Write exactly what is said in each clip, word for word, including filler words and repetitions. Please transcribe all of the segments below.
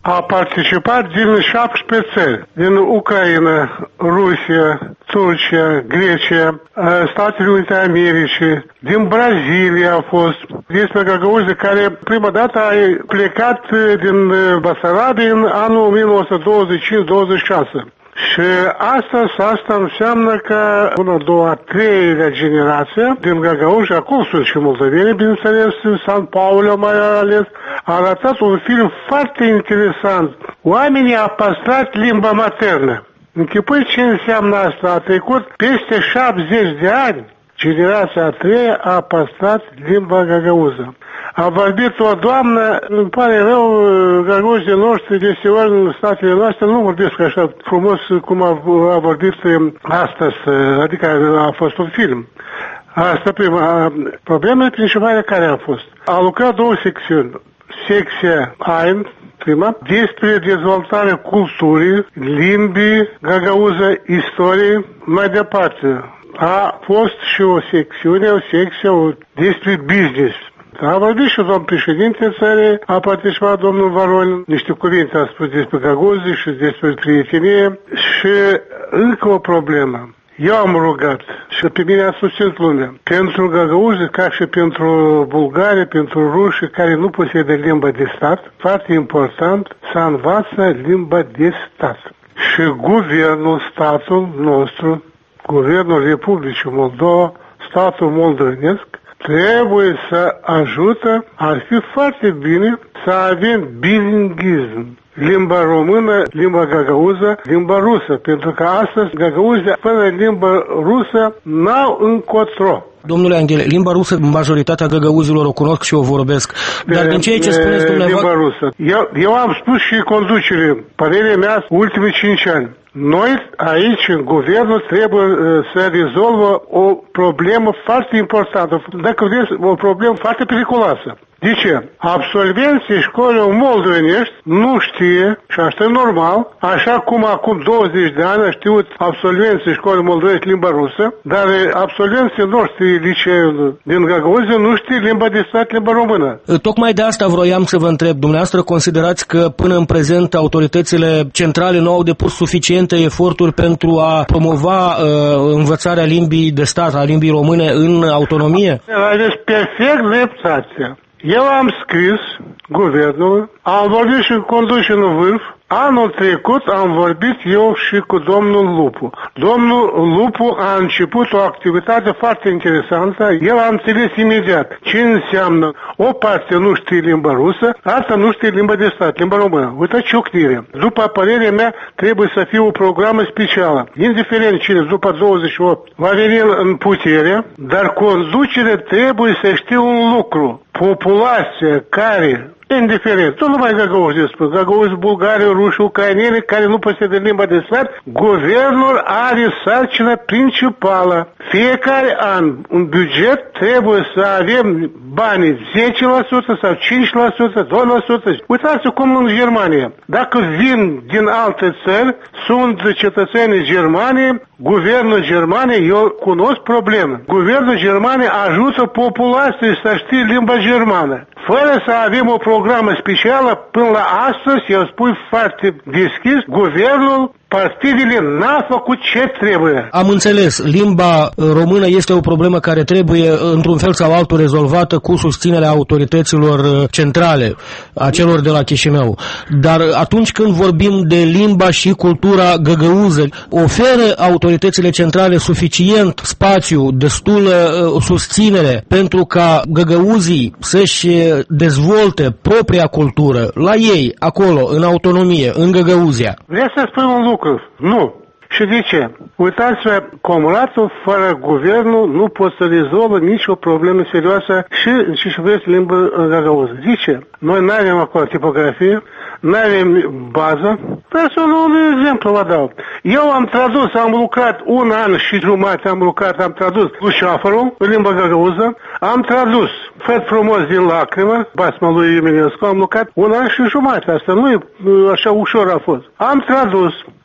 a participat din șaptesprezece țări, din Ucraina, Rusia, Turcia, Grecia, Statele Unite ale Americii, din Brazilia a fost, despre Găgăuzii care prima dată a plecat din Basarabia în anul o mie nouă sute douăzeci și cinci douăzeci și șase. Și asta, asta înseamnă că una, a doua, a treilea generație din Găgăuzi, acolo sunt și moldoveni, bineînțeles, San Paulo mai ales, a arătat un film foarte interesant. Oamenii au păstrat limba maternă. Închipui ce înseamnă asta? A trecut peste șaptezeci de ani, generația a treia a păstrat limba găgăuză. A vorbit o doamnă, îmi pare rău, găgăuzii noștri, deseori în statele noastre, nu vorbesc așa frumos cum a, a vorbit astăzi, adică a fost un film. Asta prima. Problemele principale care a fost? A lucrat două secțiuni. Secția Ein, prima, despre dezvoltarea culturii, limbii, găgăuză, istorie, mai departe. A fost și o secțiune, o secție despre business. A vorbit și domnul președinte țării, a participat domnul Varol, niște cuvinte a spus despre găgăuzii și despre prietenie și încă o problemă. Eu am rugat și pe mine a susținut lumea. Pentru găgăuzii, ca și pentru bulgari, pentru ruși care nu posedă limba de stat, foarte important să învață limba de stat. Și guvernul, statul nostru, guvernul Republicii Moldova, statul moldovenesc, trebuie să ajută, ar fi foarte bine să avem bilingvism. Limba română, limba găgăuză, limba rusă, pentru că astăzi găgăuzii fără limba rusă n-au încotro. Domnule Anghele, limba rusă, majoritatea găgăuzilor o cunosc și o vorbesc, dar din ceea ce spuneți dumneavoastră... Limba rusă. Eu, eu am spus și conducere, părerea mea, ultimii cinci ani. Noi aici, în guvernul, trebuie uh, să rezolvă o problemă foarte importantă, dacă vreți, o problemă foarte periculoasă. De ce? Absolvenții școlii moldovenești nu știe, și asta e normal, așa cum acum douăzeci de ani a știut absolvenții școlii moldovenești limba rusă, dar absolvenții noștri liceu din Găgăuzia nu știe limba de stat, limba română. Tocmai de asta vroiam să vă întreb. Dumneavoastră considerați că până în prezent autoritățile centrale nu au depus suficiente eforturi pentru a promova uh, învățarea limbii de stat, a limbii române în autonomie? Aveți perfect dreptate. Eu am scris guvernul, am vorbit și conduși în vârf. Anul trecut am vorbit eu și cu domnul Lupu. Domnul Lupu a început o activitate foarte interesantă. El a înțeles imediat ce înseamnă o parte nu știe limba rusă, alta nu știe limba de stat, limba română. Uite ciocnire. După părerea mea, trebuie să fie o programă specială. Indiferent cine după douăzeci și opt va veni în putere, dar conducerea trebuie să știe un lucru. Populația care, indiferent, nu numai găgăuzi spun, găgăuzi, bulgari, ruși, ucraineni, care nu posedă limba de stat, guvernul are sarcina principală. Fiecare an, un buget trebuie să avem banii zece la sută sau cinci la sută, doi la sută. Uitați-vă cum în Germania. Dacă vin din alte țări, sunt cetățenii Germaniei, guvernul Germaniei, eu cunosc probleme. Guvernul Germaniei ajută populația să știe limba germană. Fără să avem o programă specială, până la astăzi, eu spun foarte deschis, guvernul, partidele n-a făcut ce trebuie. Am înțeles. Limba română este o problemă care trebuie, într-un fel sau altul, rezolvată cu susținerea autorităților centrale, a celor de la Chișinău. Dar atunci când vorbim de limba și cultura găgăuză, oferă autoritățile centrale suficient spațiu, destulă susținere pentru ca găgăuzii să-și dezvolte propria cultură la ei, acolo, în autonomie, în Găgăuzia? Vreau să spun un lucru. Nu. Și de ce? Uitați-vă, comuratul fără guvernul nu poate să rezolvă nicio problemă serioasă și și și vreți limbă găgăuză. De ce? Noi nu avem acolo tipografie, nu avem bază. Vreau să un exemplu vă dau. Eu am tradus, am lucrat un an și jumătate, am lucrat, am tradus Luceafărul în limba găgăuză, am tradus Făt frumos din lacrimă, basma lui Eminescu, am lucrat un an și jumătate. Asta nu e așa ușor a fost. Am tradus,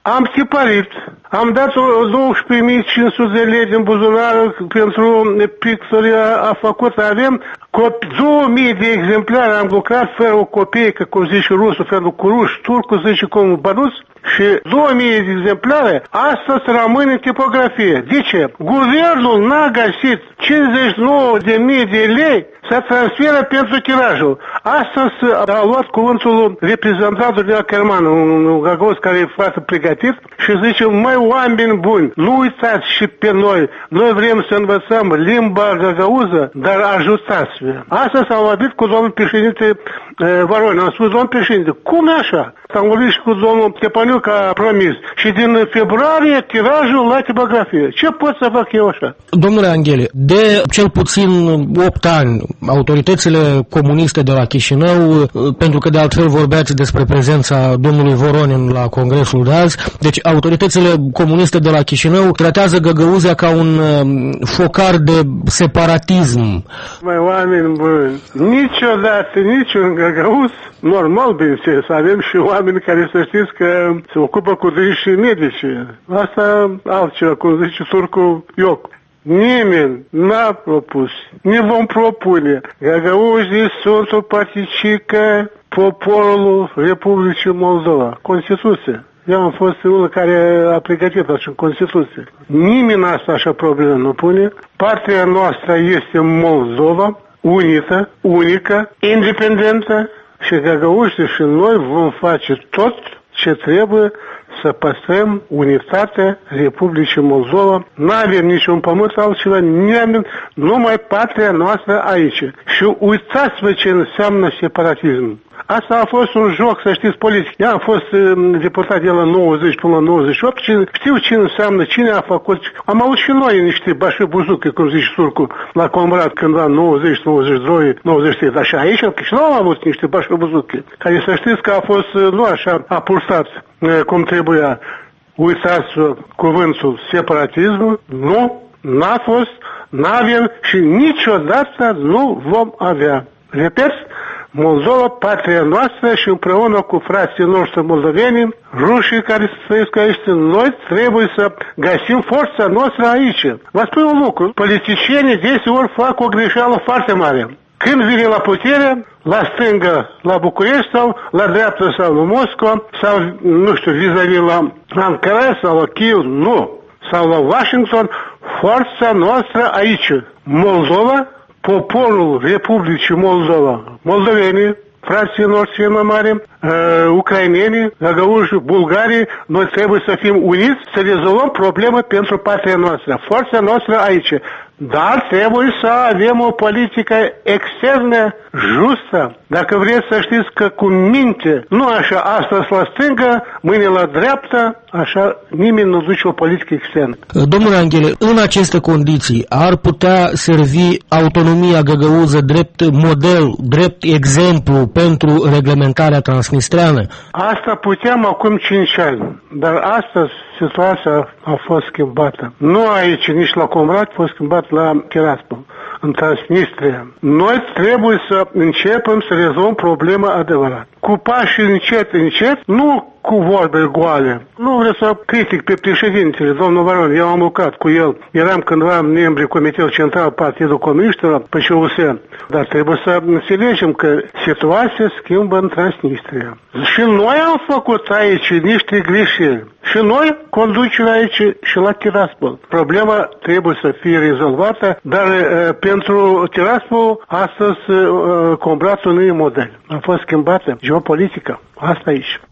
am tipărit, am dat douăsprezece mii cinci sute de lei din buzunar pentru picturi, a făcut, avem două mii de exemplare, am lucrat fără o copie, cum zice rusul, fără curuș, turcul zice cum bănuț, și două mii de exemplare, astăzi rămâne în tipografie. De ce? Guvernul n-a găsit cincizeci și nouă de mii de lei să transferă pentru tirajul. Astăzi a luat cuvântul reprezentantul de la Kerman, un gagos care e foarte pregătit, și zice, măi, oameni buni, nu uitați și pe noi, noi vrem să învățăm limba gagauză, dar ajutați-vă. Astăzi am vorbit cu domnul președinte Varone, am spus, domnul președinte, cum e așa? Am vorbit și cu domnul Tepaniuc, a promis. Și din februarie tirajul la tipografie. Ce pot să fac eu așa? Domnule Anghele, de cel puțin opt ani, autoritățile comuniste de la Chișinău, pentru că de altfel vorbeați despre prezența domnului Voronin la congresul de azi, deci autoritățile comuniste de la Chișinău tratează Găgăuzia ca un focar de separatism. Mai oameni buni, niciodată, niciun găgăuz, normal, bineînțeles, avem și oameni care să știți că se ocupă cu și medici. Asta altceva, cum zice turcul Ioc. Nimeni n-a propus, ne vom propune. Găgăuzii sunt o particică poporul Republicii Moldova. Constituție. Eu am fost unul care a pregătit așa Constituție. Nimeni asta așa problemă nu pune. Partea noastră este Moldova, unită, unică, independentă, și găgăușii și noi vom face tot ce trebuie să păstrăm unitatea Republicii Moldova. Nu avem niciun pământ altceva, nimeni, numai patria noastră aici. Și uitați-vă ce înseamnă separatism. Asta a fost un joc, să știți, politic. Eu am fost deputat de la nouăzeci până la nouăzeci și opt și știu ce înseamnă, cine a făcut. Am avut și noi niște bașe buzuche, cum zice turcul, la Comrat, când la nouăzeci, nouăzeci și doi, nouăzeci și trei. Dar și aici, și noi am avut niște bașe buzuche, care să știți că a fost, nu așa, apulsat cum trebuia. Uitați cuvântul separatism, nu, n-a fost, n-avem și niciodată nu vom avea. Repet, Moldova, patria noastră, și împreună cu frații noștri moldoveni, rușii care trăiesc aici, noi trebuie să găsim forța noastră aici. Vă spun un lucru, politicienii deseori fac o greșeală foarte mare. Când vine la putere, la stângă la București sau la dreapta sau la Moscova, sau, nu știu, vis-a-vis la Ankara sau la Kiev, nu, sau la Washington, forța noastră aici. Moldova, poporul Republicii Moldova, moldovenii, frații noștri mai mari, uh, ucrainenii, găgăuși, bulgarii, noi trebuie să fim uniți, să rezolvăm probleme pentru patria noastră, forța noastră aici. Dar trebuie să avem o politică externă justă. Dacă vreți să știți că cu minte, nu așa astăzi la stângă, mâine la dreapta, așa nimeni nu duce o politică externă. Domnule Anghele, în aceste condiții ar putea servi autonomia găgăuză drept model, drept exemplu pentru reglementarea transnistreană? Asta puteam acum cinci ani, dar astăzi situația a fost schimbată. Nu aici, nici la Comrat, a fost schimbat la Tiraspol, în Transnistria. Noi trebuie să începem să rezolvăm problema adevărată. Cu pași încet, încet, nu cu vorbe goale. Nu vreau să critic pe președintele, domnul Varon, eu am lucrat cu el. Eram cândva membri Comitetul Central Partidul Comuniștilor pe C U S. Dar trebuie să înțelegem că situația schimbă în Transnistria. Și noi am făcut aici niște greșeli. Și noi conducem aici și la Tiraspol. Problema trebuie să fie rezolvată, dar uh, pentru Tiraspol astăzi uh, Combratul nu e model. A fost schimbată geopolitică. Asta aici.